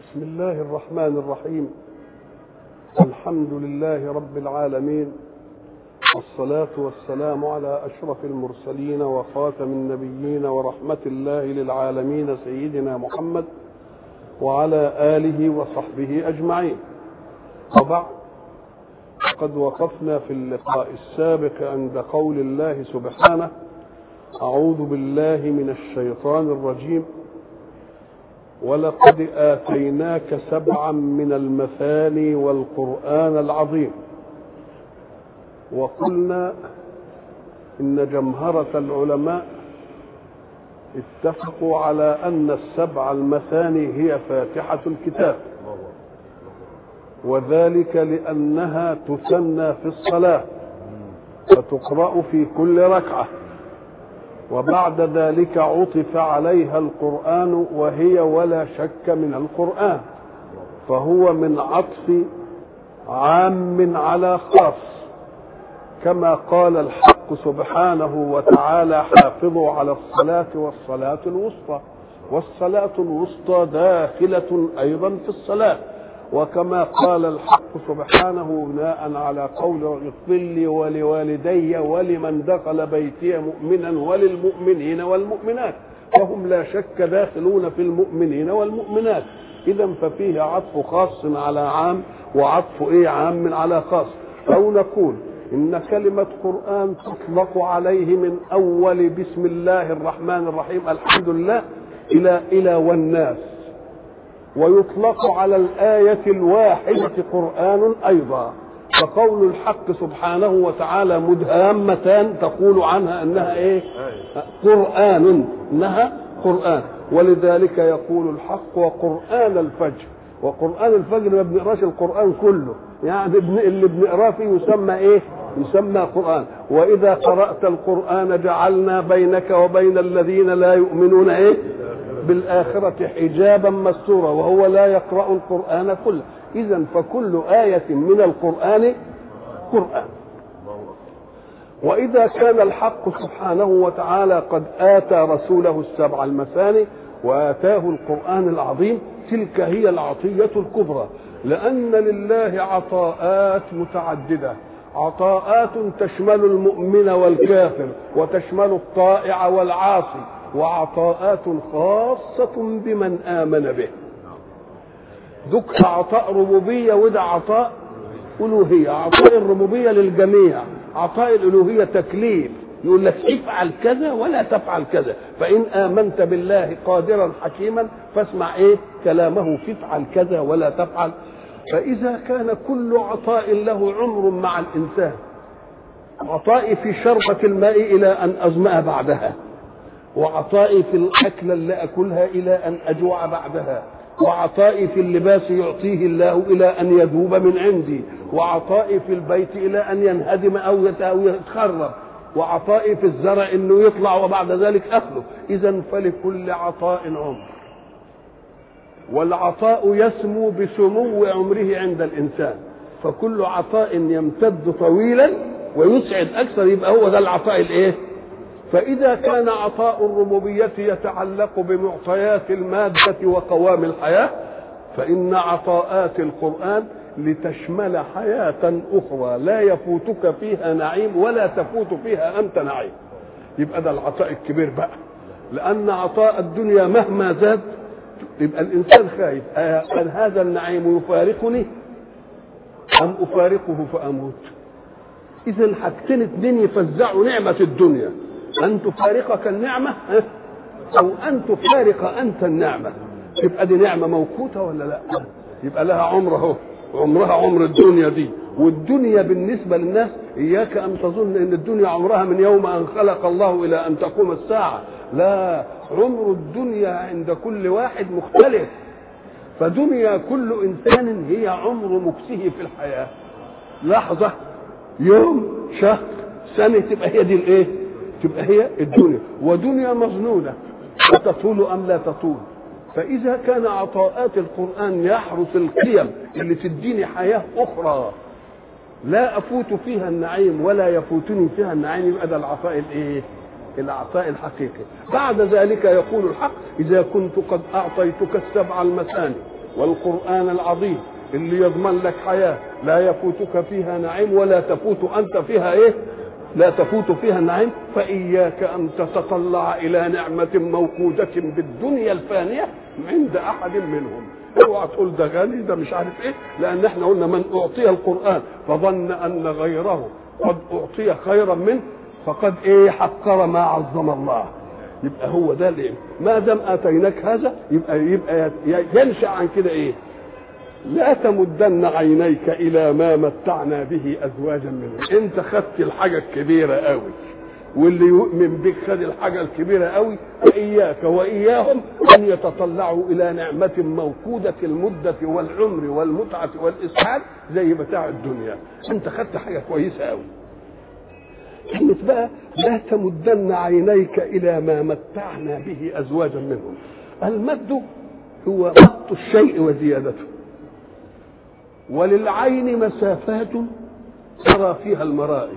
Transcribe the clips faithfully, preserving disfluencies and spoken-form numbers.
بسم الله الرحمن الرحيم. الحمد لله رب العالمين، والصلاة والسلام على أشرف المرسلين وخاتم النبيين ورحمة الله للعالمين سيدنا محمد وعلى آله وصحبه أجمعين. وبعد، قد وقفنا في اللقاء السابق عند قول الله سبحانه: أعوذ بالله من الشيطان الرجيم، ولقد آتيناك سبعا من المثاني والقرآن العظيم. وقلنا إن جمهرة العلماء اتفقوا على أن السبع المثاني هي فاتحة الكتاب، وذلك لأنها تثنى في الصلاة فتقرأ في كل ركعة، وبعد ذلك عطف عليها القرآن وهي ولا شك من القرآن، فهو من عطف عام على خاص، كما قال الحق سبحانه وتعالى: حافظوا على الصلاة والصلاة الوسطى، والصلاة الوسطى داخلة أيضا في الصلاة. وكما قال الحق سبحانه بناء على قول: اغفر لي ولوالدي ولمن دخل بيتي مؤمنا وللمؤمنين والمؤمنات، فهم لا شك داخلون في المؤمنين والمؤمنات. إذا ففيه عطف خاص على عام، وعطف ايه عام على خاص. أو نقول إن كلمة قرآن تطلق عليه من أول بسم الله الرحمن الرحيم الحمد لله إلى إلى والناس، ويطلق على الآية الواحدة قرآن أيضا. فقول الحق سبحانه وتعالى: مدهامتان، تقول عنها أنها إيه؟ قرآن، إنها قرآن. ولذلك يقول الحق: وقرآن الفجر. وقرآن الفجر ما بنقراش القرآن كله، يعني اللي بنقراه فيه يسمى إيه؟ يسمى قرآن. وإذا قرأت القرآن جعلنا بينك وبين الذين لا يؤمنون إيه؟ بالآخرة حجابا مستورا، وهو لا يقرأ القرآن كله. إذن فكل آية من القرآن قرآن. وإذا كان الحق سبحانه وتعالى قد آتى رسوله السبع المثاني وآتاه القرآن العظيم، تلك هي العطية الكبرى، لأن لله عطاءات متعددة، عطاءات تشمل المؤمن والكافر، وتشمل الطائع والعاصي، وعطاءات خاصة بمن آمن به. ذك عطاء ربوبية وده عطاء ألوهية. عطاء الربوبية للجميع، عطاء الألوهية تكليف، يقول لك افعل كذا ولا تفعل كذا، فإن آمنت بالله قادرا حكيما فاسمع إيه كلامه، فافعل كذا ولا تفعل. فإذا كان كل عطاء له عمر مع الإنسان، عطائي في شربة الماء إلى أن أظمأ بعدها، وعطائي في الأكل اللي أكلها إلى أن أجوع بعدها، وعطائي في اللباس يعطيه الله إلى أن يذوب من عندي، وعطائي في البيت إلى أن ينهدم أو يتخرب، وعطائي في الزرع إنه يطلع وبعد ذلك أخذه. إذن فلكل عطاء عمر، والعطاء يسمو بسمو عمره عند الإنسان، فكل عطاء يمتد طويلا ويسعد أكثر يبقى هو ده العطاء الإيه؟ فإذا كان عطاء الربوبية يتعلق بمعطيات المادة وقوام الحياة، فإن عطاءات القرآن لتشمل حياة أخرى لا يفوتك فيها نعيم ولا تفوت فيها أنت نعيم. يبقى ده العطاء الكبير بقى، لأن عطاء الدنيا مهما زاد يبقى الإنسان خايف: أن هذا النعيم يفارقني أم أفارقه فأموت؟ إذا حاجتين اتنين يفزعوا نعمة الدنيا: أن تفارقك النعمة أو أن تفارق أنت النعمة. تبقى دي نعمة موقوتة ولا لا؟ يبقى لها عمر اهو، عمرها عمر الدنيا دي. والدنيا بالنسبة للناس إياك أن تظن أن الدنيا عمرها من يوم أن خلق الله إلى أن تقوم الساعة، لا، عمر الدنيا عند كل واحد مختلف. فدنيا كل إنسان هي عمر مكسه في الحياة، لحظة، يوم، شهر، سنة، تبقى هي دي الإيه؟ تبقى هي الدنيا. ودنيا مظنونة، تطول أم لا تطول. فإذا كان عطاءات القرآن يحرس القيم اللي تديني حياة أخرى لا أفوت فيها النعيم ولا يفوتني فيها النعيم، يبقى ده العطاء الإيه؟ العطاء الحقيقي. بعد ذلك يقول الحق: إذا كنت قد أعطيتك السبع المثاني والقرآن العظيم اللي يضمن لك حياة لا يفوتك فيها نعيم ولا تفوت أنت فيها إيه؟ لا تفوت فيها النعيم، فإياك أن تتطلع إلى نعمة موقودة بالدنيا الفانية عند أحد منهم. اوعى تقول ده غني ده مش عارف إيه، لأن احنا قلنا من أعطي القرآن فظن أن غيره قد أعطي خيرا منه فقد إيه حقر ما عظم الله. يبقى هو ده اللي ما دام آتيناك هذا يبقى يبقى ينشأ عن كده إيه؟ لا تمدن عينيك الى ما متعنا به ازواجا منهم. انت خدت الحاجه الكبيره قوي واللي يؤمن بك خد الحاجه الكبيره قوي، فاياك واياهم ان يتطلعوا الى نعمه موقوده المده والعمر والمتعه والاسعاد زي متاع الدنيا. انت خدت حاجه كويسه قوي. كلمه بقى لا تمدن عينيك الى ما متعنا به ازواجا منهم. المد هو مط الشيء وزيادته، وللعين مسافات ترى فيها المرائي،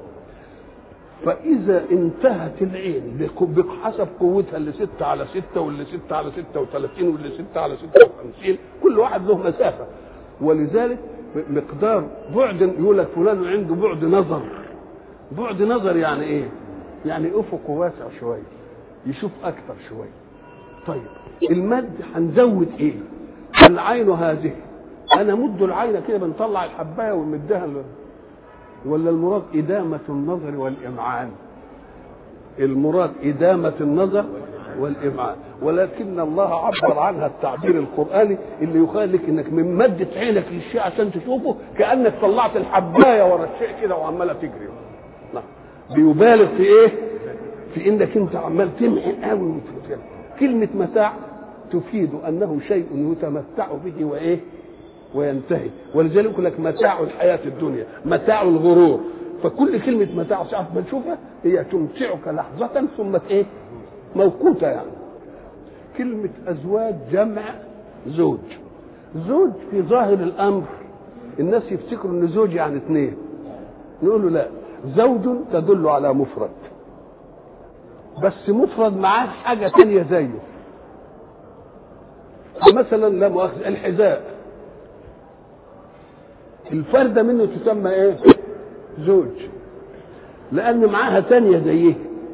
فإذا انتهت العين بحسب قوتها اللي ستة على ستة واللي ستة على ستة وثلاثين واللي ستة على ستة وخمسين، كل واحد له مسافة، ولذلك مقدار بعد يقول لك فلان عنده بعد نظر. بعد نظر يعني ايه؟ يعني افقه واسع شوية، يشوف أكثر شوية. طيب المد هنزود ايه؟ العين هذه انا مد العين كده بنطلع الحبايه ونمدها، ولا المراد ادامه النظر والامعان؟ المراد ادامه النظر والامعان، ولكن الله عبر عنها التعبير القراني اللي يخليك انك من مده عينك للشيء عشان تشوفه كانك طلعت الحبايه ورا الشيء كده وعماله تجري. نعم، بيبالغ في ايه؟ في انك انت عمال تمحن قوي. كلمه متاع تفيد انه شيء يتمتع به وايه؟ وينتهي. ولذلك يقول لك متاع الحياة الدنيا، متاع الغرور. فكل كلمة متاع ساعة ما تشوفها هي تمتعك لحظة ثم ايه؟ موقوتة. يعني كلمة أزواج جمع زوج. زوج في ظاهر الأمر الناس يفتكروا إن زوج يعني اثنين، نقول له لا، زوج تدل على مفرد، بس مفرد معاه حاجة تانية زيه. مثلا لا مؤاخذة الحذاء، الفردة منه تسمى ايه؟ زوج، لان معاها تانية زيه.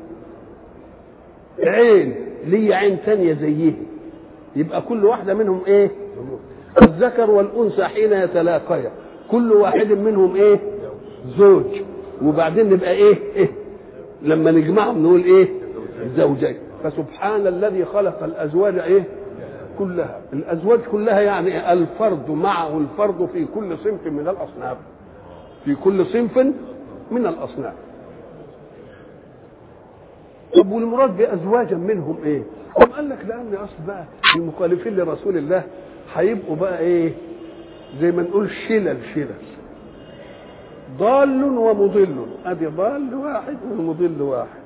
عين ليه عين تانية زيه، يبقى كل واحدة منهم ايه؟ الذكر والانثى حين يتلاقيا كل واحد منهم ايه؟ زوج. وبعدين نبقى ايه؟ ايه لما نجمعهم نقول ايه؟ زوجين. فسبحان الذي خلق الازواج ايه؟ كلها. الازواج كلها يعني الفرد معه الفرد في كل صنف من الاصناف، في كل صنف من الاصناف. طب والمراد بازواجا منهم ايه؟ هم قال لك لان اصل بقى المخالفين لرسول الله هيبقوا بقى ايه؟ زي ما نقول شلل شلل، ضال ومضل. ادي ضال واحد والمضل واحد.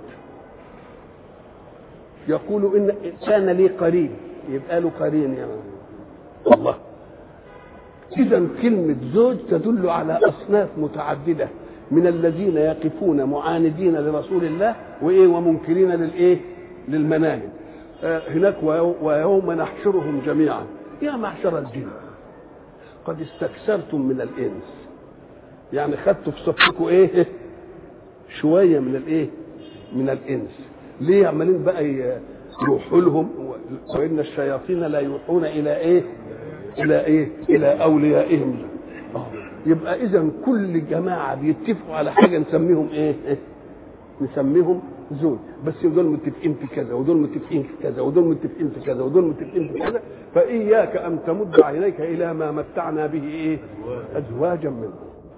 يقول ان كان لي قرين، يبقى له قرين يا الله. اذا كلمه زوج تدل على اصناف متعدده من الذين يقفون معاندين لرسول الله وايه ومنكرين للايه؟ للمناهج. آه هناك ويوم نحشرهم جميعا يا معشر الجن قد استكثرتم من الانس، يعني خدتوا في صفكم ايه؟ شويه من الايه؟ من الانس. ليه عمالين بقى يروحوا لهم؟ وان الشياطين لا يوحون الى ايه؟ الى ايه؟ الى اوليائهم. آه. يبقى اذا كل جماعه بيتفقوا على حاجه نسميهم ايه؟ نسميهم زوج، بس دول متفقين في كذا ودول متفقين في كذا ودول متفقين في كذا ودول متفقين في كذا. فاياك ان تمد عينيك الى ما متعنا به ايه؟ ازواجا منهم.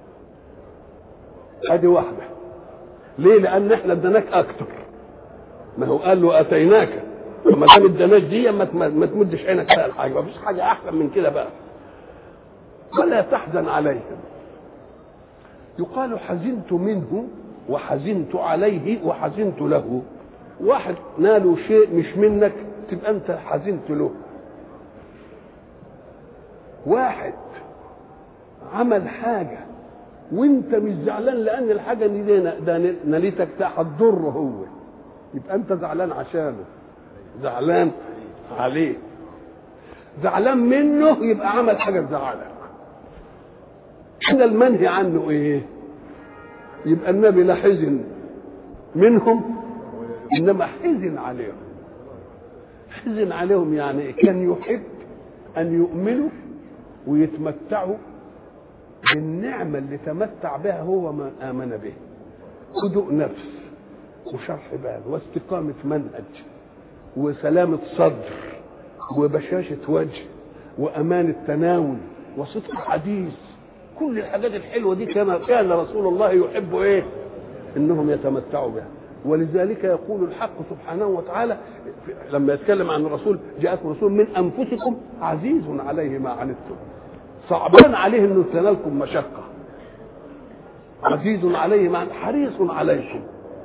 ادي واحده. ليه؟ لان احنا اديناك اكتر. ما هو قال له اتيناك، فما دام اديناك دي ما تمدش عينك على الحاجه، ما فيش حاجه احسن من كده بقى. ولا تحزن عليهم. يقال حزنت منه وحزنت عليه وحزنت له. واحد ناله شيء مش منك تبقى انت حزنت له. واحد عمل حاجه وانت مش زعلان لان الحاجه دي نالتك هتضره هو، يبقى انت زعلان عشانه، زعلان عليه. زعلان منه يبقى عمل حاجه تزعلك. إن المنهي عنه ايه؟ يبقى النبي لا حزن منهم انما حزن عليهم. حزن عليهم يعني كان يحب ان يؤمنوا ويتمتعوا بالنعمه اللي تمتع بها هو من امن به. هدوء نفس وشرح بال واستقامه منهج وسلامه صدر وبشاشه وجه وامان التناول وصدق حديث. كل الحاجات الحلوه دي كان كان رسول الله يحب ايه؟ انهم يتمتعوا بها. ولذلك يقول الحق سبحانه وتعالى لما يتكلم عن الرسول: جاءكم رسول من انفسكم عزيز عليه ما عنتم. صعبان عليه انه تنالكم مشقه. عزيز عليه ما حريص عليكم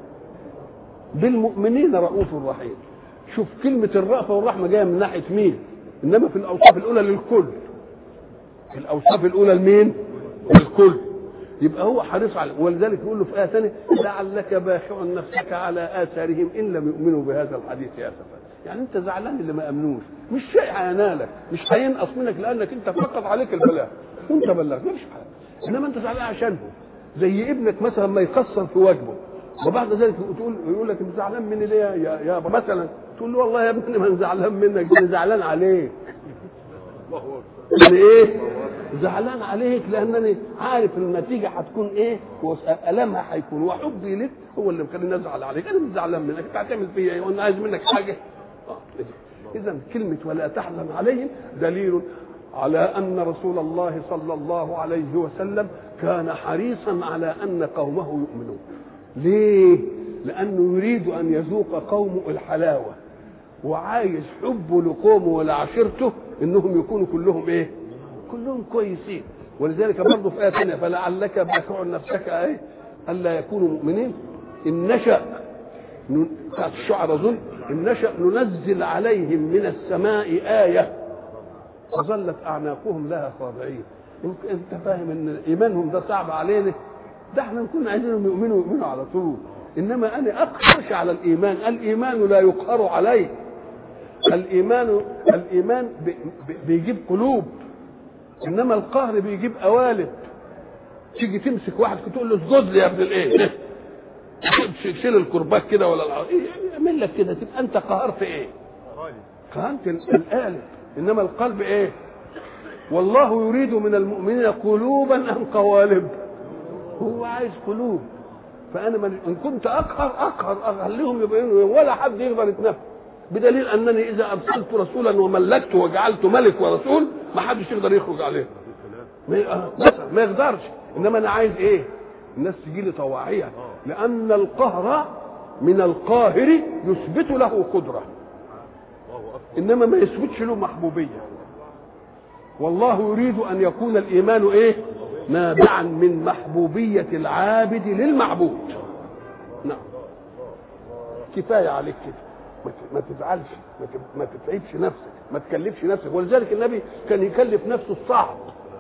بالمؤمنين رؤوف رحيم. شوف كلمه الرأفه والرحمه جايه من ناحيه مين؟ انما في الاوصاف الاولى للكل. في الاوصاف الاولى لمين؟ للكل. يبقى هو حريص عليه. ولذلك يقول له في آية ثانية: لعلك باخع نفسك على آثارهم إن لم يؤمنوا بهذا الحديث آسفا. يعني أنت زعلان اللي ما أمنوش، مش شيء هينالك، مش هينقص منك لأنك أنت فقط عليك البلاغ وأنت بلغت، مش حاجة. إنما أنت زعلان عشانه. زي ابنك مثلا ما يقصر في واجبه وبعد ذلك تقول يقول لك: أنت زعلان مني ليه يا يابا؟ مثلا تقول له: والله يا ابني ما زعلان منك، أنا زعلان عليك. يعني ايه؟ زعلان عليك لانني عارف النتيجه هتكون ايه والمها هيكون، وحبي لك هو اللي مخليني ازعل عليك. انا مش زعلان منك، انت هتعمل فيا ايه وانا عايز منك حاجه؟ اذا كلمه ولا تحزن عليهم دليل على ان رسول الله صلى الله عليه وسلم كان حريصا على ان قومه يؤمنون. ليه؟ لانه يريد ان يذوق قومه الحلاوه، وعايز حبه لقومه ولعشيرته انهم يكونوا كلهم ايه؟ كلهم كويسين. ولذلك برضه في آية ثانية: فلعلك باخع نفسك ايه؟ الا يكونوا مؤمنين ان نشأ بتاعت الشعراء ظن ان نشأ ننزل عليهم من السماء آية فظلت اعناقهم لها خاضعين. انت فاهم ان ايمانهم ده صعب علينا؟ ده احنا نكون عايزينهم يؤمنوا يؤمنوا على طول. انما انا اقهرش على الايمان، الايمان لا يقهر عليه. الايمان الايمان بيجيب قلوب، انما القهر بيجيب قوالب. تيجي تمسك واحد تقول له: اسجد لي يا ابن الايه، شيل الكرباج كده ولا يعمل لك كده، تبقى انت قهرت ايه؟ قهرت القالب. انما القلب ايه؟ والله يريد من المؤمنين قلوبا ام قوالب. هو عايز قلوب. فانا من ان كنت اقهر اقهر اخليهم يبينوا ولا حد يقدر يتنفس، بدليل انني اذا ارسلت رسولا وملكته وجعلته ملك ورسول ما حدش يقدر يخرج عليه، ما يقدرش. انما انا عايز ايه؟ الناس تجي لي طواعيه، لان القهر من القاهر يثبت له قدره، انما ما يثبتش له محبوبيه. والله يريد ان يكون الايمان ايه؟ نابعا من محبوبيه العابد للمعبود. نعم، كفايه عليك كده، ما تزعلش، ما تتعبش نفسك، ما تكلفش نفسك. ولذلك النبي كان يكلف نفسه الصعب،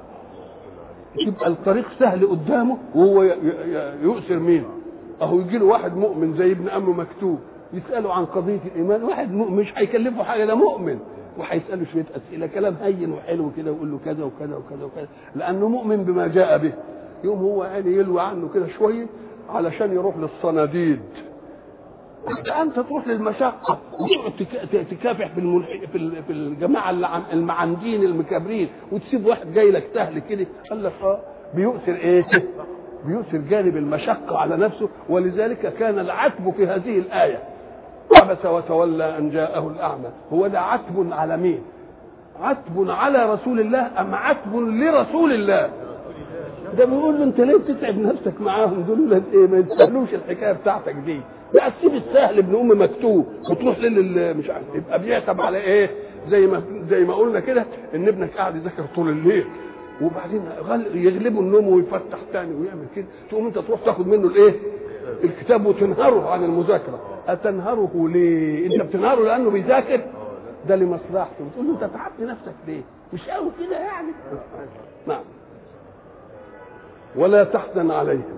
يبقى الطريق سهل قدامه وهو يؤثر مين؟ اهو يجي له واحد مؤمن زي ابن عمه مكتوب يساله عن قضيه الايمان، واحد مؤمن مش هيكلفه حاجه، ده مؤمن، وهيساله شويه اسئله كلام هين وحلو كده ويقول له كذا وكذا وكذا وكذا، لانه مؤمن بما جاء به. يوم هو يعني يلوي عنه كده شويه علشان يروح للصناديد. انت تروح للمشقه وتقعد تكافح في الملح... في في الجماعه المعندين المكابرين، وتسيب واحد جاي لك سهل كده. قال لك اه بيؤثر ايه؟ بيؤثر جانب المشقه على نفسه. ولذلك كان العتب في هذه الايه: عبس وتولى ان جاءه الاعمى. هو ده عتب على مين؟ عتب على رسول الله ام عتب لرسول الله؟ ده بيقول له: انت ليه بتتعب نفسك معاهم دول؟ ايه ما يستاهلوش الحكايه بتاعتك دي. بقى تسيب السهل ابن ام مكتوب وتروح لل مش عارف، يبقى بيعتب على ايه؟ زي ما زي ما قلنا كده ان ابنك قاعد يذاكر طول الليل وبعدين يغلبه النوم ويفتح تاني ويعمل كده، تقوم انت تروح تاخد منه الايه؟ الكتاب وتنهره عن المذاكره. اتنهره ليه؟ انت بتنهره لانه بيذاكر؟ ده لمصلحته. بتقول له: انت تعبت نفسك ليه؟ مش قوي كده يعني. نعم. ولا تحزن عليهم،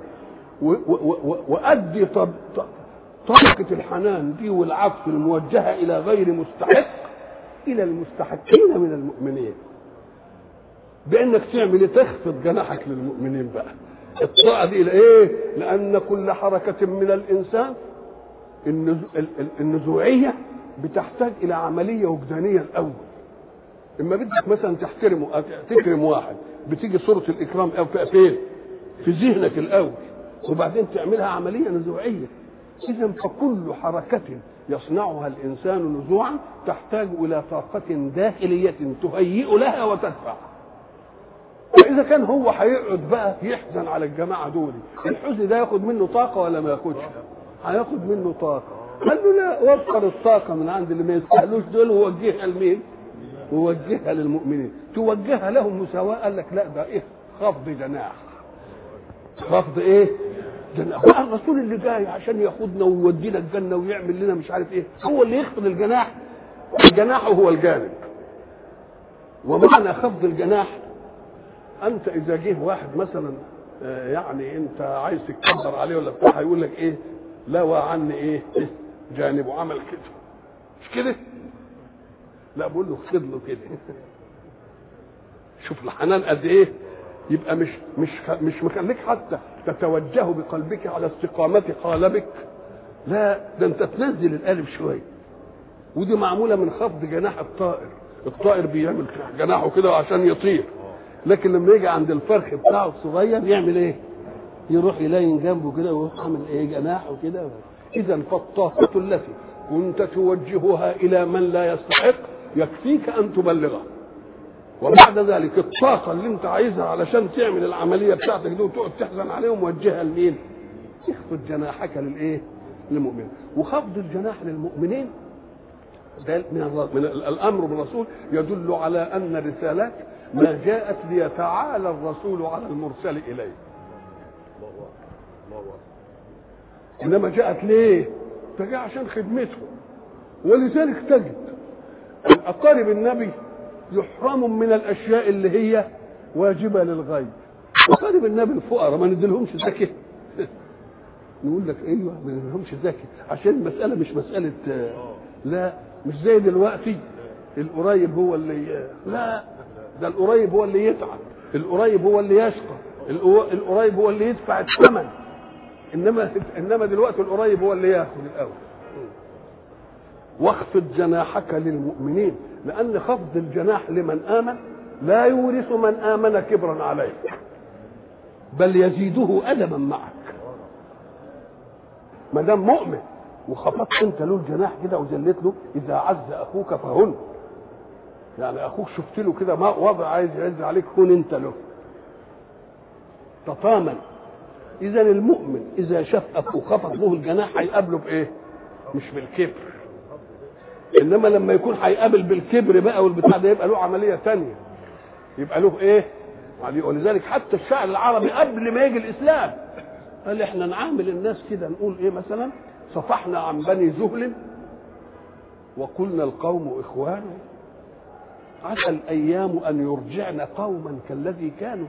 وأدي طبقة الحنان دي والعطف الموجهة إلى غير مستحق الى المستحقين من المؤمنين بانك تعمل ايه؟ تخفض جناحك للمؤمنين بقى. الطاعه دي ايه؟ لان كل حركه من الانسان النزوعيه بتحتاج الى عمليه وجدانيه الاول. اما بدك مثلا تحترمه تكرم واحد بتيجي صوره الاكرام فين؟ في ذهنك الاول، وبعدين تعملها عمليه نزوعيه. اذا فكل حركه يصنعها الانسان نزوعا تحتاج الى طاقه داخليه تهيئ لها وتدفع. فاذا كان هو هيقعد بقى يحزن على الجماعه دول، الحزن ده ياخد منه طاقه ولا ما ياخدش؟ هياخد منه طاقه. قال له لا، وفر الطاقه من عند اللي ما يستاهلوش دول ووجهها لمين؟ ووجهها للمؤمنين. توجهها لهم مساواه. قال لك لا، ده ايه؟ خفض جناح. خفض ايه؟ جناح. بقى الرسول اللي جاي عشان ياخدنا ويودينا الجنه ويعمل لنا مش عارف ايه، هو اللي يخفض الجناح. الجناح هو الجانب. ومعنى خفض الجناح، انت اذا جه واحد مثلا يعني انت عايز تتكبر عليه ولا بتاع، هيقول لك ايه؟ لا عني ايه؟ جانبه عمل كده، مش كده؟ لا، بقول له اخفض له كده. شوف الحنان قد ايه. يبقى مش مش مش مخليك حتى تتوجه بقلبك على استقامه قالبك، لا، ده انت تنزل القالب شويه. ودي معموله من خفض جناح الطائر. الطائر بيعمل جناحه كده عشان يطير، لكن لما يجي عند الفرخ بتاعه الصغير يعمل ايه؟ يروح يلاين جنبه كده ويروح عامل ايه؟ جناحه كده. اذا فالطاقه التي كنت توجهها الى من لا يستحق يكفيك ان تبلغه، وبعد ذلك الطاقه اللي انت عايزها علشان تعمل العمليه بتاعتك دي وتقعد تحزن عليهم وجهها لمين؟ اخفض جناحك للايه؟ للمؤمنين. وخفض الجناح للمؤمنين ده من الامر بالرسول يدل على ان الرسالات ما جاءت ليتعالى الرسول على المرسل اليه، انما جاءت ليه؟ فجاء عشان خدمته. ولذلك تجد اقارب النبي يحرم من الاشياء اللي هي واجبه للغيب. اقارب النبي الفقراء ما نديلهمش زكاه. نقول لك ايوه ما نديلهمش زكاه عشان المساله مش مساله، لا مش زي دلوقتي القريب هو اللي، لا، ده القريب هو اللي يتعب، القريب هو اللي يشقى، القريب هو اللي يدفع الثمن. انما انما دلوقتي القريب هو اللي ياخذ الاول. واخفض جناحك للمؤمنين، لان خفض الجناح لمن امن لا يورث من امن كبرا عليك، بل يزيده ادبا معك. ما دام مؤمن وخفضت انت له الجناح كده وجلت له، اذا عز اخوك فهن، يعني اخوك شفت له كده ما وضع عايز يعز عليك، هن انت له تطامن. اذا المؤمن اذا شاف اخوه خفض له الجناح هيقابله بايه؟ مش بالكبر. انما لما يكون هيقابل بالكبر بقى والبتاع ده يبقى له عمليه ثانيه، يبقى له ايه؟ ولذلك حتى الشاعر العربي قبل ما يجي الاسلام قال احنا نعامل الناس كده، نقول ايه مثلا؟ صفحنا عن بني زهل وقلنا القوم اخوان، عسى الايام ان يرجعن قوما كالذي كانوا،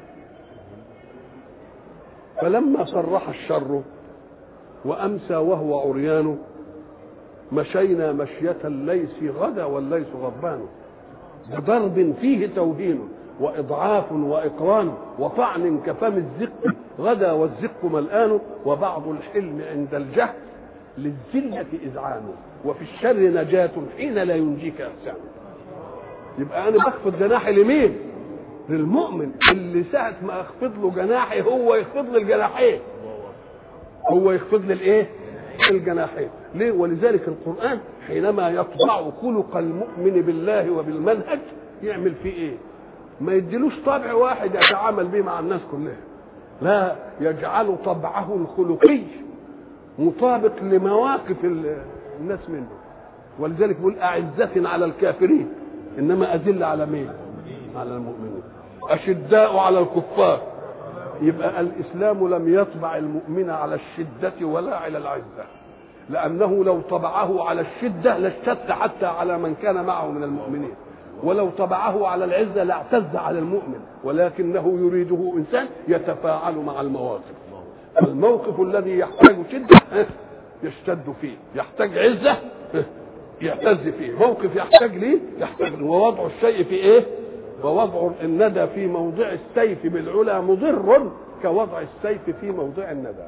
فلما صرح الشر وامسى وهو عريان مشينا مشية الليث غدا والليث غضبان، بضرب فيه توهين واضعاف واقران وطعن كفم الزق غدا والزق ملآن، وبعض الحلم عند الجهل للذلة إذعان، وفي الشر نجاة حين لا ينجيك إحسان. يبقى أنا بخفض جناحي لمين؟ للمؤمن اللي ساعة ما أخفض له جناحي هو يخفض لي الجناحين، هو يخفض لي الإيه؟ الجناحين. ليه؟ ولذلك القرآن حينما يطبع خلق المؤمن بالله وبالمنهج يعمل فيه إيه؟ ما يديلوش طبع واحد يتعامل به مع الناس كلها، لا، يجعل طبعه الخلقي مطابق لمواقف الناس منه. ولذلك بيقول أعزة على الكافرين إنما أذل على مين؟ على المؤمنين. أشداء على الكفار. يبقى الإسلام لم يطبع المؤمن على الشدة ولا على العزة، لأنه لو طبعه على الشدة لاشتد حتى على من كان معه من المؤمنين، ولو طبعه على العزة لاعتز على المؤمن، ولكنه يريده إنسان يتفاعل مع المواقف. الموقف الذي يحتاج شدة يشتد فيه، يحتاج عزة يعتز فيه، موقف يحتاج ليه يحتاج ليه. ووضع الشيء في ايه؟ ووضع الندى في موضع السيف بالعلا مضر كوضع السيف في موضع الندى.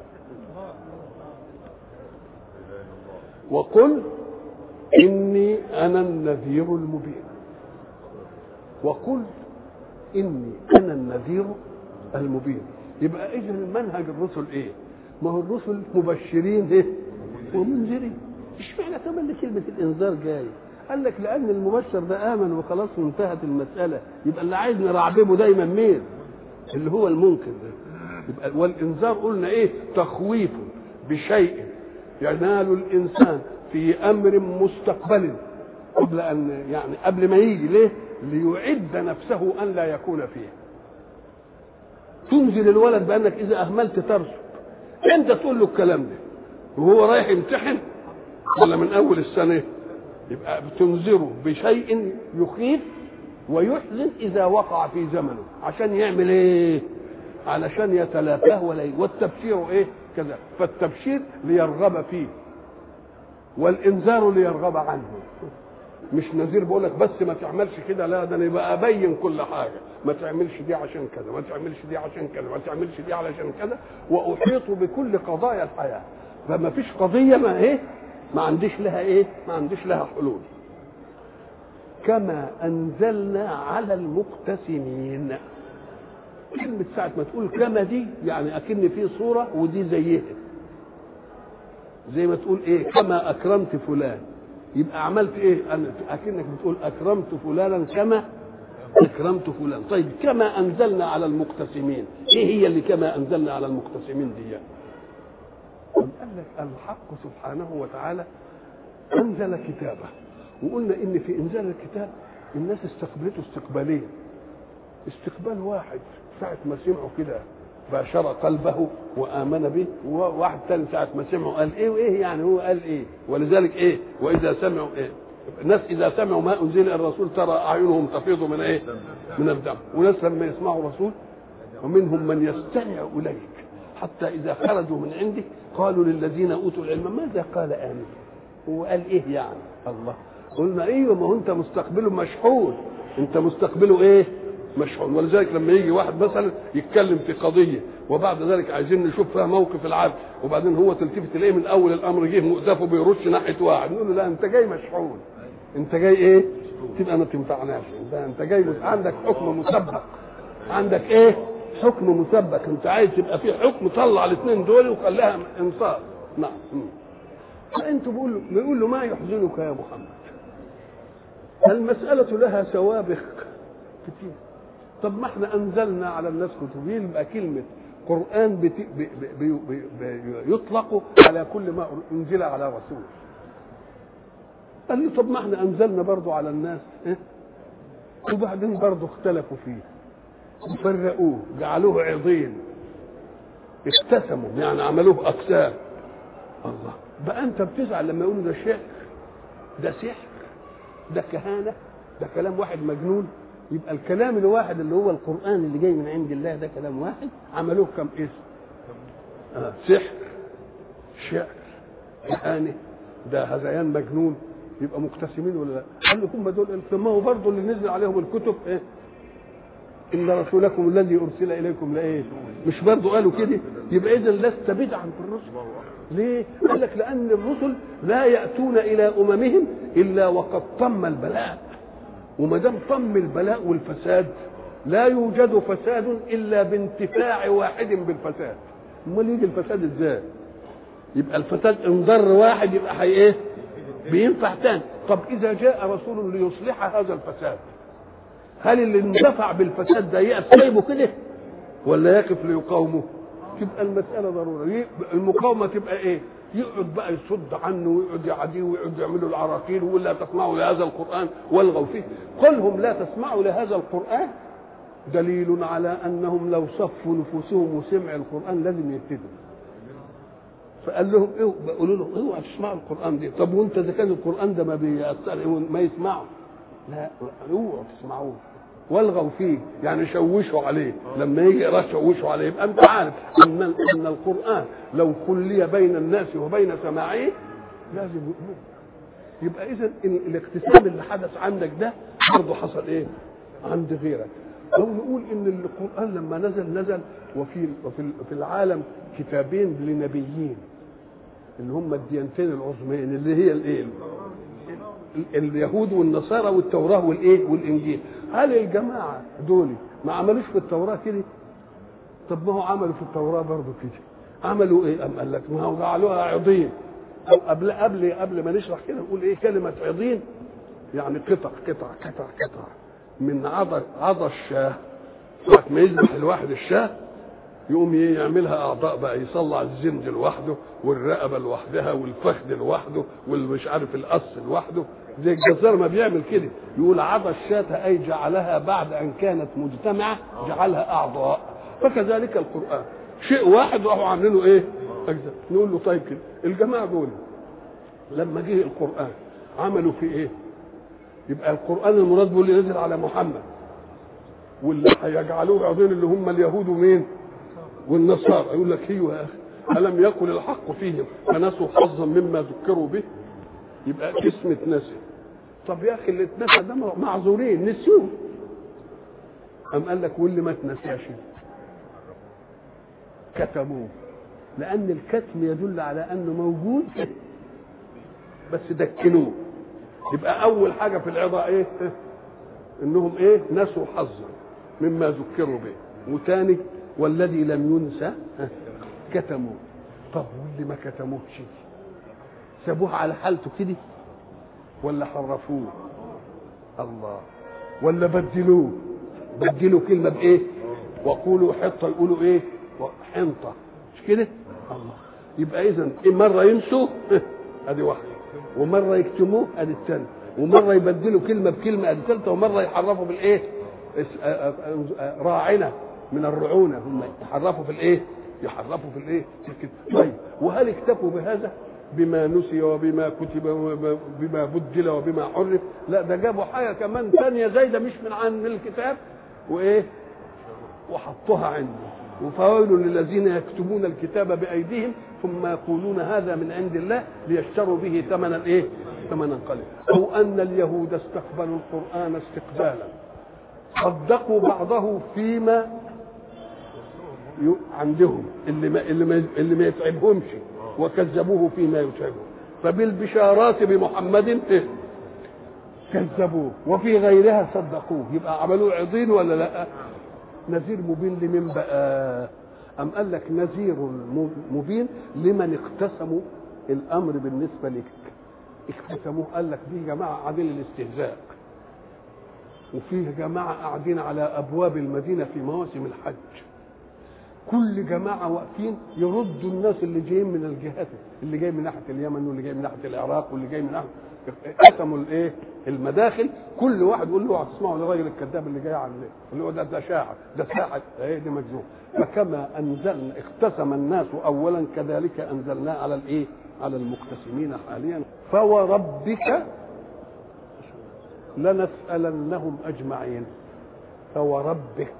وقل إني أنا النذير المبين. وقل إني أنا النذير المبين. يبقى إذن المنهج الرسل إيه؟ ما هو الرسل مبشرين إيه؟ ومنذرين. اشمعنى كمان كلمة الإنذار جاي؟ قال لك لأن المبشر ده آمن وخلاص وانتهت المسألة. يبقى اللي عايز نرعبه دايما مين؟ اللي هو المنكر ده. يبقى والإنذار قلنا إيه؟ تخويف بشيء ينال الإنسان في أمر مستقبل قبل أن يعني قبل ما يجي. ليه؟ ليعد نفسه أن لا يكون فيه. تنزل الولد بأنك إذا أهملت ترسب، أنت تقول له الكلام ده وهو رايح يمتحن ولا من أول السنة، يبقى بتنذره بشيء يخيف ويحزن إذا وقع في زمنه. عشان يعمل إيه؟ علشان يتلافاه ولا ي... والتبشير إيه؟ كذا. فالتبشير ليرغب فيه والإنذار ليرغب عنه. مش نذير بقول لك بس ما تعملش كده، لا ده انا يبقى ابين كل حاجه، ما تعملش دي عشان كذا، ما تعملش دي عشان كذا، ما تعملش دي علشان كذا، واحيط بكل قضايا الحياه. فما فيش قضيه ما ايه ما عنديش لها ايه ما عنديش لها حلول. كما انزلنا على المقتسمين. كلمه ساعه ما تقول كما دي يعني اكن في صوره ودي زيها، زي ما تقول ايه كما اكرمت فلان، يبقى عملت ايه؟ أنا اكنك بتقول اكرمت فلانا كما اكرمت فلان. طيب كما انزلنا على المقتسمين، ايه هي اللي كما انزلنا على المقتسمين دي؟ قال لك الحق سبحانه وتعالى انزل كتابه، وقلنا ان في انزال الكتاب الناس استقبلته استقبالين. استقبال واحد ساعه ما سمعوا كده باشر قلبه وآمن به، وواحد ثاني ساعة ما سمعوا قال إيه وإيه يعني هو قال إيه. ولذلك إيه وإذا سمعوا إيه الناس إذا سمعوا ما أنزل إلى الرسول ترى أعينهم تفيض من إيه من الدم. وناس لما يسمعوا رسول ومنهم من يستمع إليك حتى إذا خرجوا من عندك قالوا للذين أوتوا العلم ماذا قال آمين. هو قال إيه يعني الله؟ قلنا أيوه ما هو أنت مستقبله مشحون، أنت مستقبله إيه مشحون. ولذلك لما يجي واحد مثلا يتكلم في قضيه وبعد ذلك عايزين نشوف فيها موقف العدل، وبعدين هو تلتفت تلاقيه من اول الامر جه مؤدفه بيرش ناحيه واحد، نقول له لا انت جاي مشحون، انت جاي ايه تبقى ما تنفعناش، انت جاي عندك حكم مسبق، عندك ايه حكم مسبق، انت عايز تبقى في حكم طلع الاثنين دول وخليها انصاف. نعم. فانتوا بيقولوا بيقول له ما يحزنك يا محمد. المساله لها سوابق كتير. طب ما احنا انزلنا على الناس كتب، يبقى كلمه قران بي بي بي بي بي يطلق على كل ما انزل على رسول. قال لي طب ما احنا انزلنا برضو على الناس اه؟ وبعدين برضو اختلفوا فيه وفرقوه جعلوه عظيم، اقتسموا يعني عملوه اقسام. الله بقى انت بتزعل لما يقولوا ده شعر، ده سحر، ده كهانه، ده كلام واحد مجنون. يبقى الكلام الواحد اللي هو القرآن اللي جاي من عند الله ده كلام واحد عملوه كم اسم؟ آه. سحر، شعر، كهانة، ده هذيان مجنون. يبقى مقتسمين ولا لا؟ قال لكم هم دول ما هو برضه اللي نزل عليهم الكتب ايه؟ إن رسولكم الذي أرسل إليكم لإيه؟ مش برضه قالوا كده؟ يبقى إذا لست بدعا في الرسل. ليه؟ قال لك لأن الرسل لا يأتون إلى أممهم إلا وقد طم البلاء، وما دام طم البلاء والفساد لا يوجد فساد الا بانتفاع واحد بالفساد. امال يجي الفساد ازاي؟ يبقى الفساد ان ضر واحد يبقى حي ايه بينفع تاني. طب اذا جاء رسول ليصلح هذا الفساد، هل اللي اندفع بالفساد ده يقف سايبه كده ولا يقف ليقاومه؟ تبقى المساله ضروره. المقاومه تبقى ايه؟ يقعد بقى يصد عنه ويقعد يعاديه ويقعد يعملوا العراقيل ولا تسمعوا لهذا القرآن والغوا فيه. قلهم لا تسمعوا لهذا القرآن دليل على أنهم لو صفوا نفوسهم وسمع القرآن لازم يهتدوا. فقال لهم ايه؟ بيقولوا له اوعوا تسمعوا القرآن ده. طب وانت اذا كان القرآن ده ما بيأثر ما يسمعوا؟ لا اوعوا تسمعوه والغوا فيه، يعني شوشوا عليه. لما يجي يقرا شوشوا عليه. يبقى انت عارف ان ان القران لو خلي بين الناس وبين سماعه لازم يؤمنوا. يبقى اذا الاقتسام اللي حدث عندك ده برضه حصل ايه عند غيرك. او نقول ان القران لما نزل نزل وفي وفي في العالم كتابين لنبيين اللي هم الديانتين العظمين اللي هي الايه اليهود والنصارى والتوراه والايه والانجيل. هل الجماعه دول ما عملوش في التوراه كده؟ طب ما هو عملوا في التوراه برضه كده. عملوا ايه؟ ام قال لك ما هو جعلوها عضين. او قبل قبل قبل ما نشرح كده نقول ايه كلمه عضين؟ يعني قطع قطع قطع قطع من عض عض الشاه. وقت ما يذبح الواحد الشاه يقوم يعملها اعضاء بقى، يصلع الزند لوحده والرقبه لوحدها والفخذ لوحده والمش عارف القص لوحده، زي الجزار ما بيعمل كده، يقول عض الشاة اي جعلها بعد ان كانت مجتمعه جعلها اعضاء. فكذلك القران شيء واحد راحوا عاملينه ايه اجزاء. نقول له طيب كده الجماعه دول لما جه القران عملوا في ايه؟ يبقى القران المراد باللي نزل على محمد واللي هيجعلوه عظيم اللي هم اليهود ومين والنصارى. يقول لك ايوه يا اخي الم يكن الحق فيهم فنسوا حظا مما ذكروا به. يبقى قسمه نسي. طب يا اخي اللي اتنسى ده معذورين نسيوه. قام قال لك واللي ما اتنساش كتموه، لان الكتم يدل على انه موجود بس دكنوه. يبقى اول حاجه في العظه ايه؟ انهم ايه؟ نسوا حظا مما ذكروا به. وتاني والذي لم ينسى كتموه. طب واللي ما كتموهش سابوه على حالته كده ولا حرفوه؟ الله. ولا بدلوه؟ بدلوا كلمه بايه؟ وقولوا حطه يقولوا ايه؟ حنطه. مش كده؟ الله. يبقى اذا مره ينسوا ادي واحده، ومره يكتموه ادي الثانيه، ومره يبدلوا كلمه بكلمه ادي الثالثه، ومره يحرفوا بالايه؟ راعنا من الرعونه، هم يحرفوا في الايه؟ يحرفوا في الايه؟ طيب وهل اكتفوا بهذا؟ بما نسي وبما كتب وبما بدل وبما حرف؟ لا، ده جابوا حاجه كمان ثانيه زايده مش من عن الكتاب وايه؟ وحطوها عنده. وفويل للذين يكتبون الكتاب بايديهم ثم يقولون هذا من عند الله ليشتروا به ثمنا ايه؟ ثمنا قليلا. او ان اليهود استقبلوا القران استقبالا صدقوا بعضه فيما عندهم اللي ما اللي ما, اللي ما يتعبهمش وكذبوه فيما يتعبهم. فبالبشارات بمحمد كذبوه وفي غيرها صدقوه. يبقى عملوا عظيم ولا لا؟ نذير مبين لمن بقى؟ أم قال لك نذير مبين لمن اقتسموا الأمر بالنسبة لك. اقتسموه قال لك دي جماعة قاعدين الاستهزاء، وفيه جماعة قاعدين على أبواب المدينة في مواسم الحج. كل جماعة واقفين يردوا الناس اللي جايين من الجهات، اللي جاي من ناحية اليمن واللي جاي من ناحية العراق واللي جاي من ناحية، قسموا الايه؟ المداخل. كل واحد يقول له هتسمعوا للراجل الكذاب اللي جاي على اللي هو ده ده شاعر ده ساحر ايه دي مجنون. فكما انزلنا اقتسم الناس اولا كذلك انزلنا على الايه؟ على المقتسمين حاليا. فوربك لنسألنهم اجمعين. فوربك،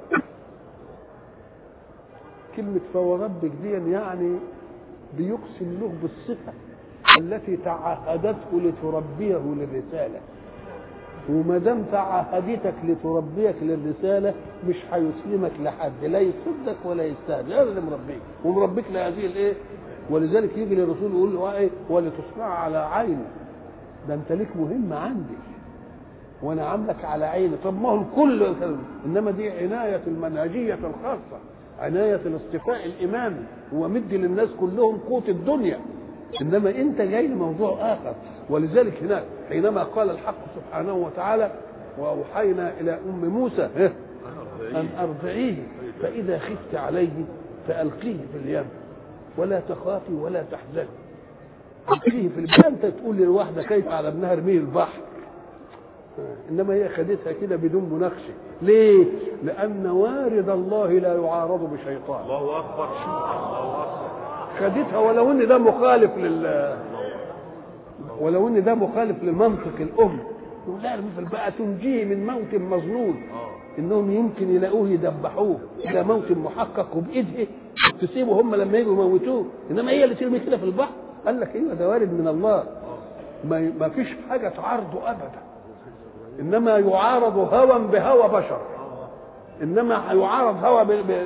كلمة فوربك دي يعني بيقسم له بالصفة التي تعهدته لتربيه للرسالة. وما دام تعهدتك لتربيك للرسالة مش هيسلمك لحد، لا يصدق ولا يستهزئ، هذا اللي مربيك ومربيك لهذه الايه. ولذلك يجي للرسول يقول له ايه؟ ولتصنع على عيني. ده انت ليك مهمة عندي وانا عاملك على عيني. طب ما هو الكل، انما دي عناية المنهجية الخاصة، عناية الاصطفاء الإمامي. هو مدي للناس كلهم قوت الدنيا، إنما أنت جاي لموضوع آخر. ولذلك هناك حينما قال الحق سبحانه وتعالى وأوحينا إلى أم موسى أن أرضعيه فإذا خفت عليه فألقيه في اليم ولا تخافي ولا تحزني. ألقيه في اليم. أنت تقول للواحدة كيف على ابنها ارميه البحر، إنما هي خدتها كده بدون مناقشة. ليه؟ لأن وارد الله لا يعارض بشيطان. الله أكبر. الله أكبر. خدتها ولو إن ده مخالف لل ولو إن ده مخالف لمنطق الأم. لا مثل بقى تنجيه من موت مظنون إنهم يمكن يلاقوه يدبحوه إلى موت محقق وبإيده تسيبه هم لما يجوا يموتوه، إنما هي اللي ترمي كده في البحر. قال لك إيه؟ ده وارد من الله. ما ما فيش حاجه تعارضه ابدا، انما يعارض هوى بهوى بشر، انما يعارض هوى ب... ب...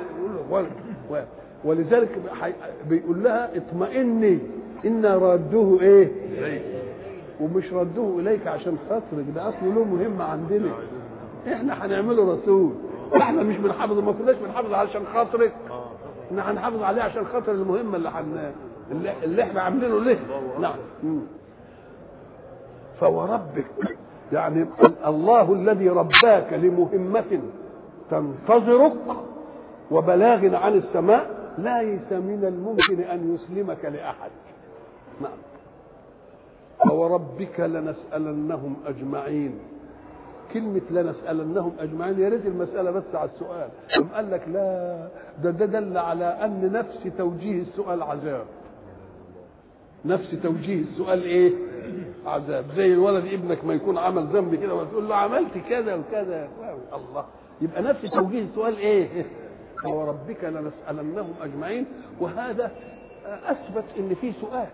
ولذلك بيقول لها اطمئني ان رادوه ايه ومش ردوه اليك عشان خاطرك، ده اصله له مهمه عندنا، احنا هنعمله رسول، احنا مش بنحافظ، ما كناش بنحافظ علشان خاطرك، احنا هنحافظ عليه عشان خاطر المهمه اللي حن... اللي, اللي احنا عاملينه ليه. نعم. فوربك يعني الله الذي رباك لمهمه تنتظرك وبلاغ عن السماء ليس من الممكن ان يسلمك لاحد. نعم. فوربك لنسألنهم أجمعين، كلمة لنسألنهم أجمعين يا ريت المسألة بس على السؤال، ثم قال لك لا ده ده دل على أن نفس توجيه السؤال عذاب، نفس توجيه السؤال إيه؟ عذاب، زي الولد ابنك ما يكون عمل ذنب كده وتقول له عملت كذا وكذا، الله، يبقى نفس توجيه السؤال إيه؟ فوربك لنسألنهم أجمعين. وهذا أثبت إن في سؤال.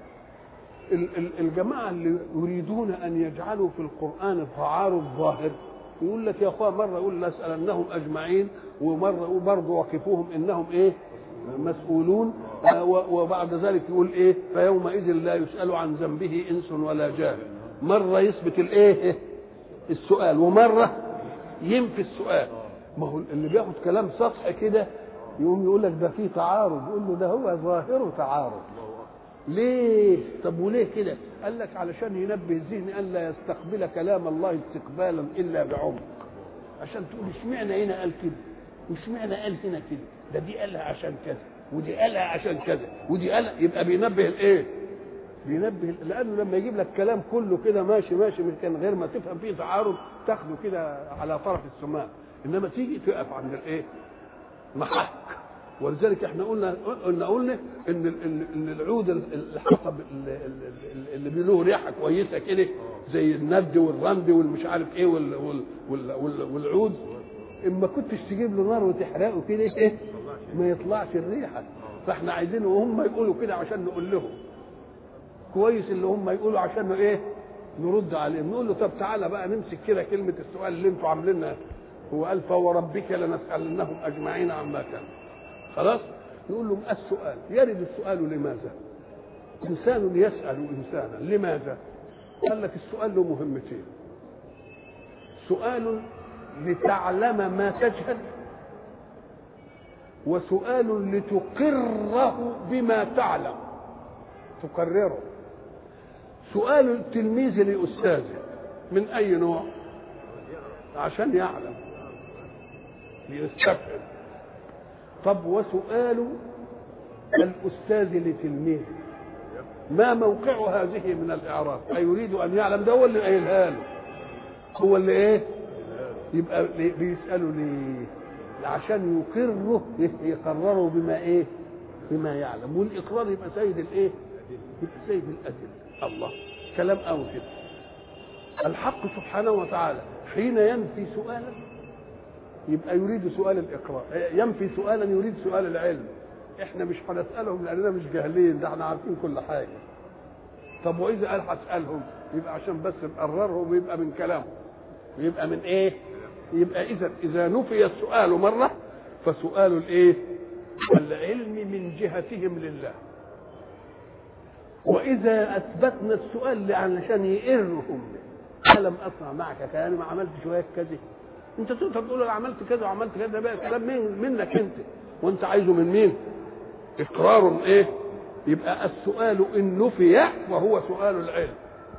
الجماعة اللي يريدون أن يجعلوا في القرآن تعارض ظاهر يقول لك يا أخوة مرة يقول لأسألنهم أجمعين ومرة برضه وقفوهم إنهم إيه مسؤولون، وبعد ذلك يقول إيه فيومئذ لا يسأل عن ذنبه إنس ولا جان، مرة يثبت الإيه السؤال ومرة ينفي السؤال. ما هو اللي بياخد كلام سطح كده يقوم يقول لك ده فيه تعارض، يقول له ده هو ظاهره تعارض. ليه؟ طب وليه كده؟ قال لك علشان ينبه الذهن ان لا يستقبل كلام الله استقبالا الا بعمق، عشان تقول اشمعنى هنا قال كده واشمعنى قال هنا كده، ده دي قالها عشان كذا ودي قالها عشان كذا ودي قالها، يبقى بينبه الايه؟ بينبه، لانه لما يجيب لك كلام كله كده ماشي ماشي من كان غير ما تفهم فيه تعارض تاخده كده على طرف السماء، انما تيجي تقف عند الايه؟ محك. ولذلك احنا قلنا قلنا قلنا ان ان العود الحطب اللي بيله ريحه كويسه كده زي الند والرمد والمش عارف ايه والعود، اما كنتش تجيب له نار وتحرقه كده ايه ما يطلعش الريحه. فاحنا عايزينه وهم يقولوا كده عشان نقول لهم كويس اللي هم يقولوا عشان ايه نرد عليهم، نقول له طب تعالى بقى نمسك كده كلمه السؤال اللي انتوا عاملينها، هو قال فوربك لنسألنهم اجمعين عما كان. خلاص نقول لهم السؤال يرد السؤال لماذا؟ انسان يسأل انسانا لماذا؟ قال لك السؤال له مهمتين، سؤال لتعلم ما تجهل، وسؤال لتقره بما تعلم تقرره. سؤال التلميذ لأستاذه من أي نوع؟ عشان يعلم ليستفهم. طب وسؤال الأستاذ لتلميذه ما موقع هذه من الإعراب؟ أيريد أن يعلم، ده هو اللي قايلها له، هو اللي إيه؟ يبقى بيسأله ليه؟ عشان يقره يقرره بما إيه؟ بما يعلم، والإقرار يبقى سيد الإيه؟ يبقى سيد الأدلة. الله، كلام أو كده. الحق سبحانه وتعالى حين ينفي سؤالا يبقى يريد سؤال الإقرار، ينفي سؤالا يريد سؤال العلم. احنا مش هنسألهم لأننا مش جاهلين، ده احنا عارفين كل حاجة. طب وإذا قال هسألهم يبقى عشان بس نقررهم ويبقى من كلامهم، ويبقى من ايه؟ يبقى إذا إذا نفي السؤال مرة فسؤال الايه؟ العلم من جهتهم لله. وإذا أثبتنا السؤال علشان يقرهم، ألم أصنع معك كذا، ما عملت شوية كذا، انت تقدر تقول انا عملت كذا وعملت كذا، ده بقى كلام منك انت، وانت عايزه من مين؟ اقرار ايه؟ يبقى السؤال ان نفي وهو سؤال العلم،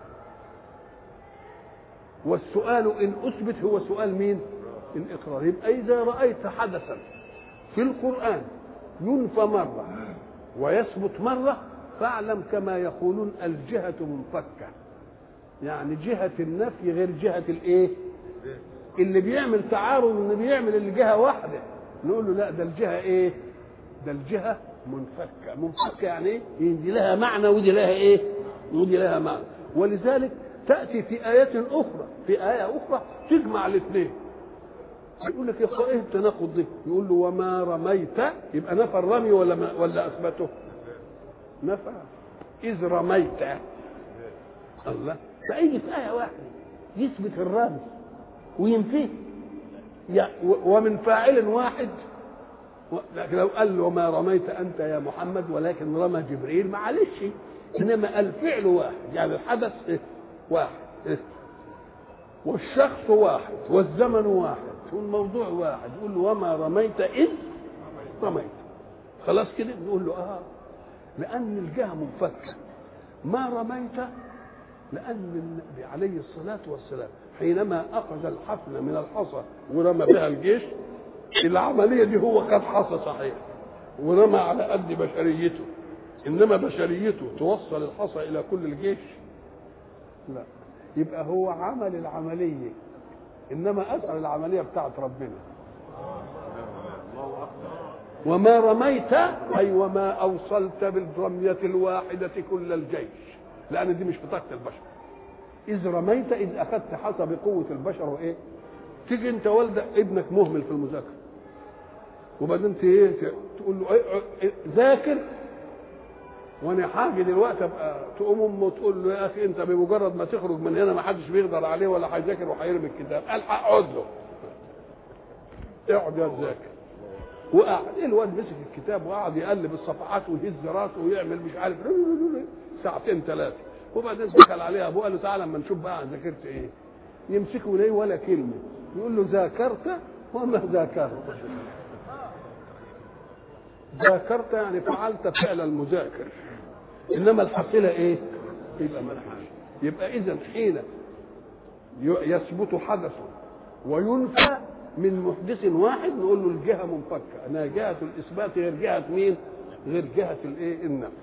والسؤال ان اثبت هو سؤال مين؟ الاقرار. يبقى اذا رايت حدثا في القران ينفى مره ويثبت مره فاعلم كما يقولون الجهه منفكه، يعني جهه النفي غير جهه الايه؟ اللي بيعمل تعارض اللي بيعمل الجهه واحده نقول له لا ده الجهه ايه؟ ده الجهه منفكه. منفكه يعني ايه؟ دي لها معنى ودي لها ايه؟ ودي لها معنى. ولذلك تاتي في ايات اخرى، في ايه اخرى تجمع الاثنين. يقول لك يا اخويا ايه التناقض ده؟ يقول له وما رميت، يبقى نفى الرمي ولا ما ولا اثبته؟ نفى. اذ رميت الله، فأي في آية واحدة يثبت الرمي وينفيه، ومن فاعل واحد. لكن لو قال له وما رميت أنت يا محمد ولكن رمى جبريل معلش، إنما الفعل واحد، يعني الحدث واحد والشخص واحد والزمن واحد والموضوع واحد. يقول له وما رميت إذ رميت، خلاص كده نقول له اه لأن الجهة منفكة. ما رميت لأن النبي عليه الصلاة والسلام حينما أخذ الحفنة من الحصى ورمى بها الجيش، العملية دي هو خد حصى صحيح ورمى على قد بشريته، إنما بشريته توصل الحصى إلى كل الجيش؟ لا. يبقى هو عمل العملية، إنما أثر العملية بتاعت ربنا. وما رميت أي وما أوصلت بالرمية الواحدة كل الجيش، لأن دي مش بطاقة البشر. إذ رميت إذ أخذت حصى بقوة البشر وإيه؟ تيجي أنت والدك ابنك مهمل في المذاكرة، وبعدين إيه تقول له إيه ذاكر وانا حاجه دلوقتي ابقى، تقوم امه تقول له يا اخي انت بمجرد ما تخرج من هنا ما حدش بيقدر عليه ولا هيذاكر وهيرمي الكتاب، الحق اقعد له، اقعد يا تذاكر. وقعد الواد مسك الكتاب وقعد يقلب الصفحات ويهز راسه ويعمل مش عارف ساعتين ثلاثه، وبعدين دخل عليه ابوه قال له تعالى اما نشوف بقى ذاكرت ايه. يمسكه ليه ولا كلمه، يقول له ذاكرت وما ذاكرت. ذاكرت يعني فعلت فعل المذاكر، انما الحصيله ايه؟ يبقى ملحش. يبقى اذا حين يثبت حدث وينفى من محدث واحد نقول له الجهه منفكه، انها جهه الاثبات غير جهه مين؟ غير جهه الايه؟ النفي.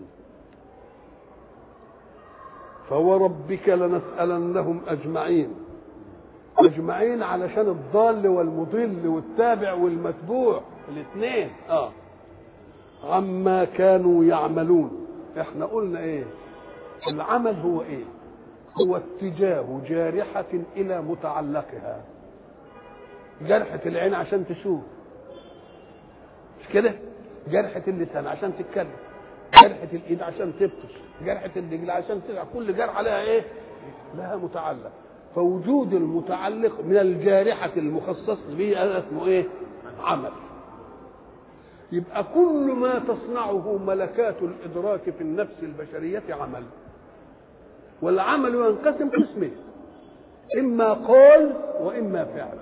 فوربك لنسالنهم اجمعين. اجمعين علشان الضال والمضل والتابع والمتبوع الاثنين. اه عما كانوا يعملون. احنا قلنا ايه؟ العمل هو ايه؟ هو اتجاه جارحة الى متعلقها. جرحة العين عشان تشوف، مش كده؟ جرحة اللسان عشان تتكلم، جرحة الايد عشان تبطش، جرحة الرجل عشان تلعب، كل جرحة لها ايه؟ لها متعلق. فوجود المتعلق من الجارحة المخصص به هذا اسمه ايه؟ عمل. يبقى كل ما تصنعه ملكات الإدراك في النفس البشرية عمل. والعمل ينقسم قسمين، إما قول وإما فعل.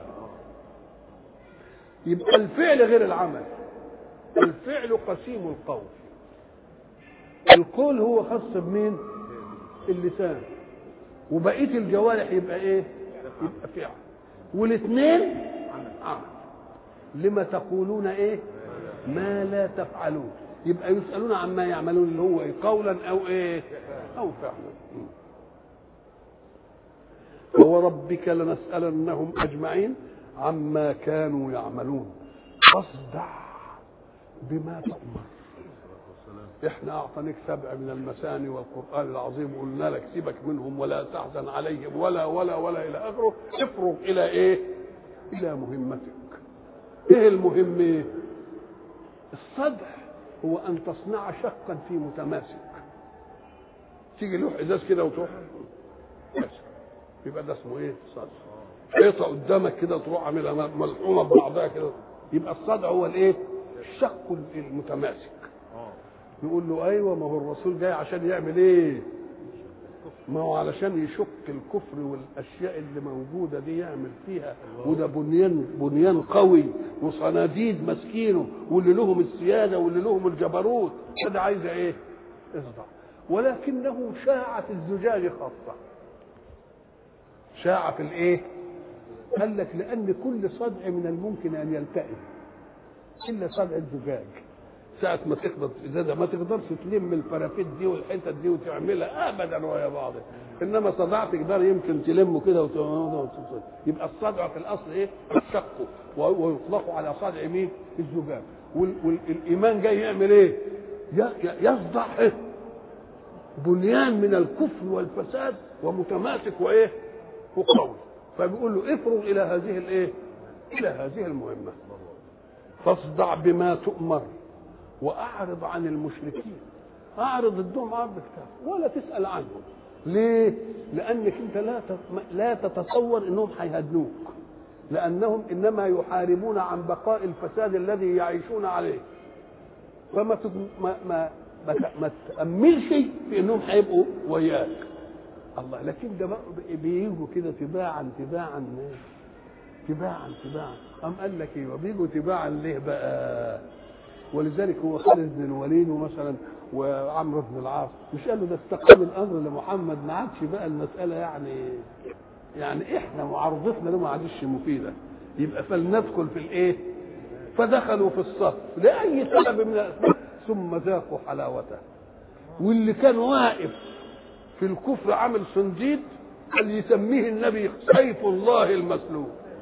يبقى الفعل غير العمل. الفعل قسيم القول، القول هو خاص بمين؟ اللسان، وبقية الجوارح يبقى إيه؟ يبقى فعل. والاثنين عمل. لما تقولون إيه؟ ما لا تفعلون. يبقى يسألون عما يعملون اللي هو إيه؟ قولا أو إيه؟ أو فعلا. فوربك لنسألنهم أجمعين عما كانوا يعملون فاصدع بما تؤمر. احنا أعطيناك سبع من المثاني والقرآن العظيم وقلنا لك سيبك منهم ولا تحزن عليهم ولا ولا ولا إلى آخره. افرغ إلى إيه؟ إلى مهمتك. إيه المهمة؟ الصدع هو أن تصنع شقا في متماسك. تيجي لوح إزاز كده وتروح يبقى ده اسمه إيه؟ صدع. حيطة قدامك كده تروح عاملها ملحومة ببعضها كده، يبقى الصدع هو الإيه؟ الشق المتماسك. نقول له أيوة، ما هو الرسول جاي عشان يعمل إيه؟ ما هو علشان يشق الكفر والاشياء اللي موجوده دي يعمل فيها، وده بنيان بنيان قوي وصناديد ماسكينه واللي لهم السياده واللي لهم الجبروت. ده عايزه ايه؟ اصدع. ولكنه شاع في الزجاج خاصه. شاع في الايه؟ قال لك لان كل صدع من الممكن ان يلتئم الا صدع الزجاج. ساعة ما تخبط ازازه ما تقدرش تلم الفرافيت دي والحتت دي وتعملها ابدا ويا بعض، انما صدعت تقدر يمكن تلمه كده وت... يبقى الصدع في الاصل ايه؟ الشق، ويطلق على صدع مين؟ الزجاج. والايمان جاي يعمل ايه؟ يصدع إيه؟ بنيان من الكفر والفساد ومتماسك وايه؟ وقوي. فبيقول له افرغ الى هذه الايه؟ الى هذه المهمه. فاصدع بما تؤمر واعرض عن المشركين. اعرض الدهم عرض كتاب ولا تسال عنهم، ليه؟ لانك انت لا لا تتصور انهم هيهدنوك، لانهم انما يحاربون عن بقاء الفساد الذي يعيشون عليه، فما ما ما ما تاملش في انهم هيبقوا وياك الله. لكن ده بيجوا كده تباعا تباعا تباعا تباعا. قام قال لك ايه؟ وبيجوا تباعا ليه بقى؟ ولذلك هو خالد بن الوليد ومثلا وعمرو بن العاص مش قالوا ده استقام الامر لمحمد، ما عادش بقى المساله يعني يعني احنا معارضتنا له ما عادش مفيده، يبقى فلندخل في الايه؟ فدخلوا في الصف لاي سبب من الاسباب ثم ذاقوا حلاوته. واللي كان واقف في الكفر عامل صنديد قال يسميه النبي سيف الله المسلول.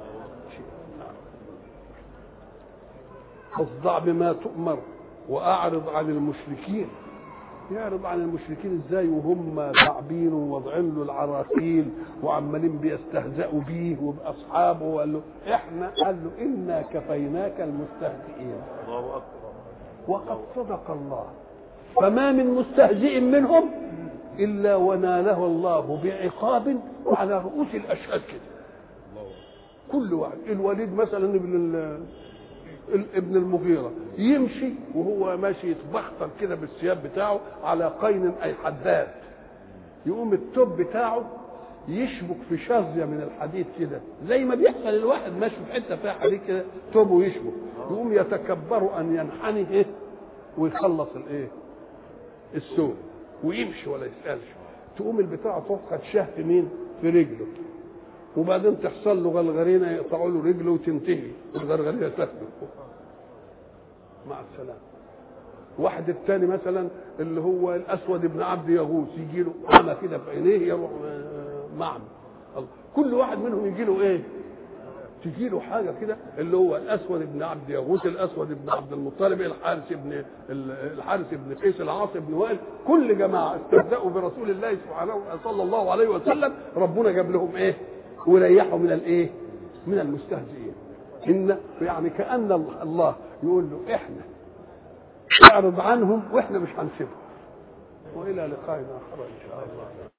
اصدع بما تؤمر واعرض عن المشركين. يعرض عن المشركين ازاي وهم تعبين ووضعين له العراقيل وعمالين بيستهزئوا بيه وباصحابه، وقال له احنا قال له انا كفيناك المستهزئين. الله اكبر. وقد صدق الله، فما من مستهزئ منهم الا وناله الله بعقاب على رؤوس الاشهاد كده. كل واحد الوليد مثلا ابن ابن المغيرة يمشي وهو ماشي يتبختر كده بالثياب بتاعه على قين اي حداد، يقوم التوب بتاعه يشبك في شظيه من الحديد كده زي ما بيحصل الواحد ماشي في حته فيها حديد كده توبه يشبك، يقوم يتكبر ان ينحني ايه ويخلص الايه السوق ويمشي ولا يسالش. تقوم البتاع تفقد شهر في مين؟ في رجله، وبعدين تحصل له غلغرينه يقطعوا له رجله وتنتهي الغرغرينه تثبت مع السلامه. واحد الثاني مثلا اللي هو الاسود بن عبد يغوث يجي له عمى كده في عينيه يروح معمى. كل واحد منهم يجي له ايه؟ تجي له حاجه كده. اللي هو الاسود بن عبد يغوث، الاسود بن عبد المطلب، الحارث بن الحارث بن قيس، العاص بن وائل، كل جماعه استهزأوا برسول الله سبحانه صلى الله عليه وسلم، ربنا جاب لهم ايه؟ وريحوا من الايه؟ من المستهزئين. ان يعني كأن الله يقول له احنا اعرض عنهم واحنا مش هنسيبهم. والى لقائنا اخر ان شاء الله.